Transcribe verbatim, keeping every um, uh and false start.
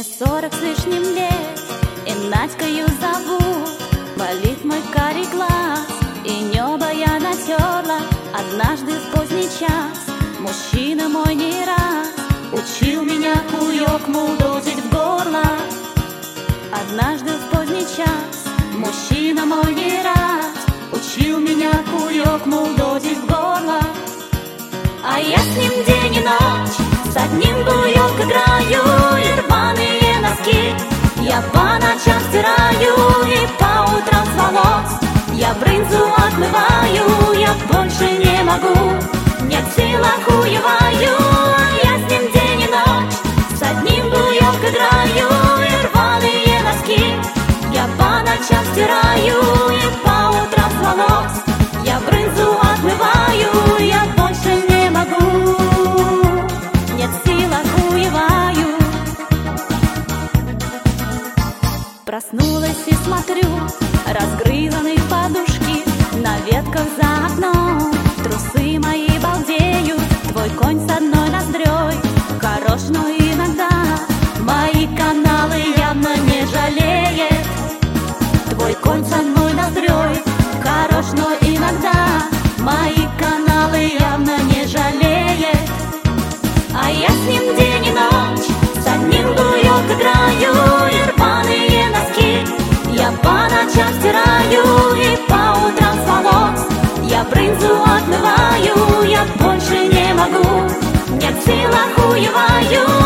сорок с лишним лет, и Надькою зовут. Болит мой карий глаз, и небо я натерла. Однажды в поздний час мужчина мой не раз учил меня кулек мудозить в горло. Однажды в поздний час мужчина мой не раз учил меня кулек мудозить в горло. А я с ним день и ночь, с одним буёк играю, и рваные носки я по ночам стираю, и по утрам с волос я брынзу отмываю. Я больше не могу, нет сил, охуеваю. Я с ним день и ночь, с одним буёк играю, и рваные носки я по ночам стираю, и по утрам с волос я брынзу отмываю. Я больше не могу, нет сил, охуеваю. Проснулась и смотрю, разгрызаны подушки на ветках за окном. Трусы мои балдеют, твой конь с одной ноздрёй хорош, но иногда мои каналы явно не жалеет. Твой конь с одной ноздрёй хорош, но иногда мои каналы явно не жалеет. А я с ним день и ночь, с одним буёк играю, и рваные носки я по ночам стираю, и по утрам с волос я брынзу отмываю. Я больше не могу, нет сил, охуеваю.